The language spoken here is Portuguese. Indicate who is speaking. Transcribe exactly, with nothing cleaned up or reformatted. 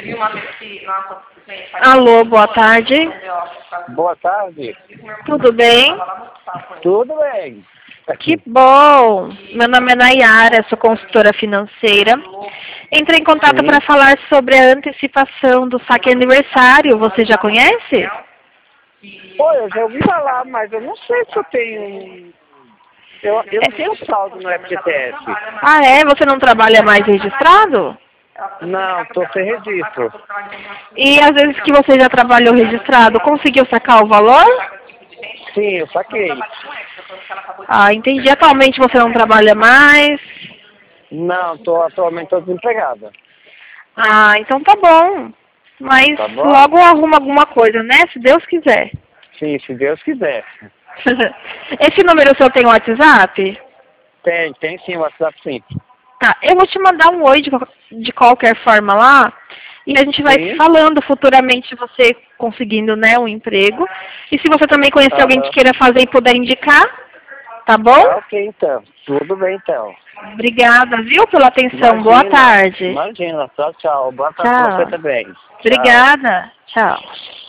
Speaker 1: Alô, boa tarde.
Speaker 2: Boa tarde.
Speaker 1: Tudo bem?
Speaker 2: Tudo bem.
Speaker 1: Que bom. Meu nome é Nayara, sou consultora financeira. Entrei em contato para falar sobre a antecipação do saque aniversário. Você já conhece?
Speaker 2: Pô, eu já ouvi falar, mas eu não sei se eu tenho... Eu, eu não tenho saldo no F G T S.
Speaker 1: Ah, é? Você não trabalha mais registrado?
Speaker 2: Não, estou sem registro.
Speaker 1: E às vezes que você já trabalhou registrado, conseguiu sacar o valor?
Speaker 2: Sim, eu saquei.
Speaker 1: Ah, entendi. Atualmente você não trabalha mais?
Speaker 2: Não, tô, atualmente estou desempregada.
Speaker 1: Ah, então tá bom. Mas
Speaker 2: Tá bom?
Speaker 1: logo arruma alguma coisa, né? Se Deus quiser.
Speaker 2: Sim, se Deus quiser.
Speaker 1: Esse número seu tem WhatsApp?
Speaker 2: Tem, tem sim, o WhatsApp sim.
Speaker 1: Tá, eu vou te mandar um oi de, de qualquer forma lá. E a gente vai
Speaker 2: Sim.
Speaker 1: falando futuramente você conseguindo, né, um emprego. E se você também conhecer alguém que
Speaker 2: Aham.
Speaker 1: queira fazer e puder indicar, tá bom?
Speaker 2: Tá ok, então. Tudo bem, então.
Speaker 1: Obrigada, viu, pela atenção. Boa
Speaker 2: Imagina,
Speaker 1: tarde.
Speaker 2: imagina. Tchau, tchau. Boa tarde pra
Speaker 1: Tchau.
Speaker 2: você também. Tchau.
Speaker 1: Obrigada. Tchau.